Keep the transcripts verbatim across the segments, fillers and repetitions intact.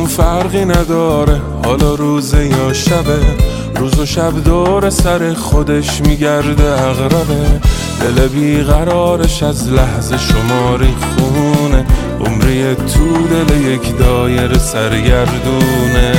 برامون فرقی نداره، حالا روزه یا شبه. روز و شب دور سر خودش میگرده عقربه. دل بیقرارش از لحظه شماری خونه، عمری تو دل یک دایره سرگردونه.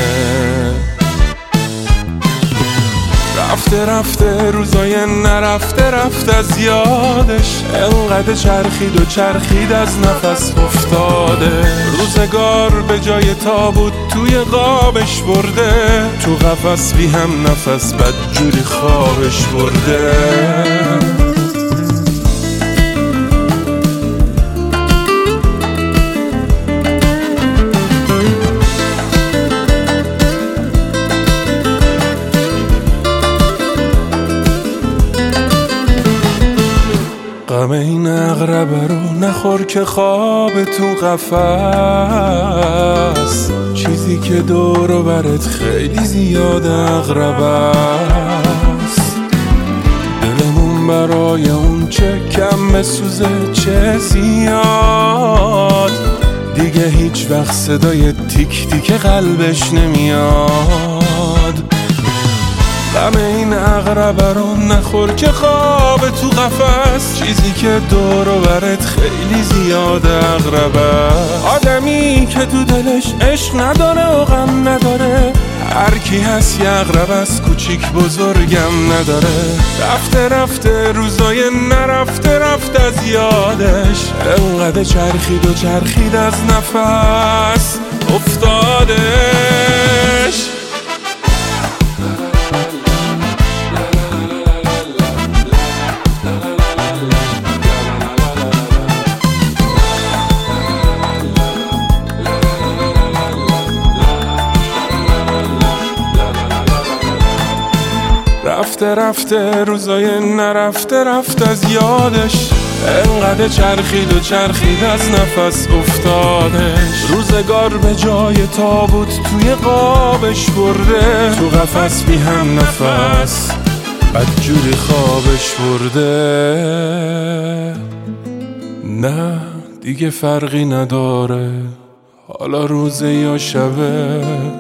رفته رفته روزای نرفته رفت از یادش، انقدر چرخید و چرخید از نفس افتاده. روزگار به جای تابوت توی قابش برده، تو قفس بی هم نفس بدجوری خوابش برده. غم این عقربه رو نخور که خواب تو قفس، چیزی که دور و برت خیلی زیاد عقرب است. دلمون برای اون چه کم بسوزه چه زیاد، دیگه هیچ وقت صدای تیک تیک قلبش نمیاد. غم این عقربه رو نخور که خواب تو قفس، چیزی که دور و برت خیلی زیاد عقربه. آدمی که تو دلش عشق نداره و غم نداره، هر کی هست یه عقرب است، کوچیک بزرگم نداره. رفته رفته روزای نرفته رفت از یادش، انقدر چرخید و چرخید از نفس افتادش. رفته رفته روزای نرفته رفت از یادش، انقدر چرخید و چرخید از نفس افتادش. روزگار به جای تابوت توی قابش برده، تو قفس بی هم نفس بدجوری خوابش برده. نه دیگه فرقی نداره، حالا روزه یا شبه.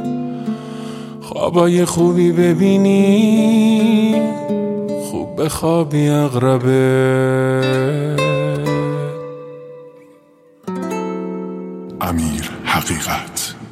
خوابای خوبی ببینی، خوب بخوابی عقربه. امیر حقیقت.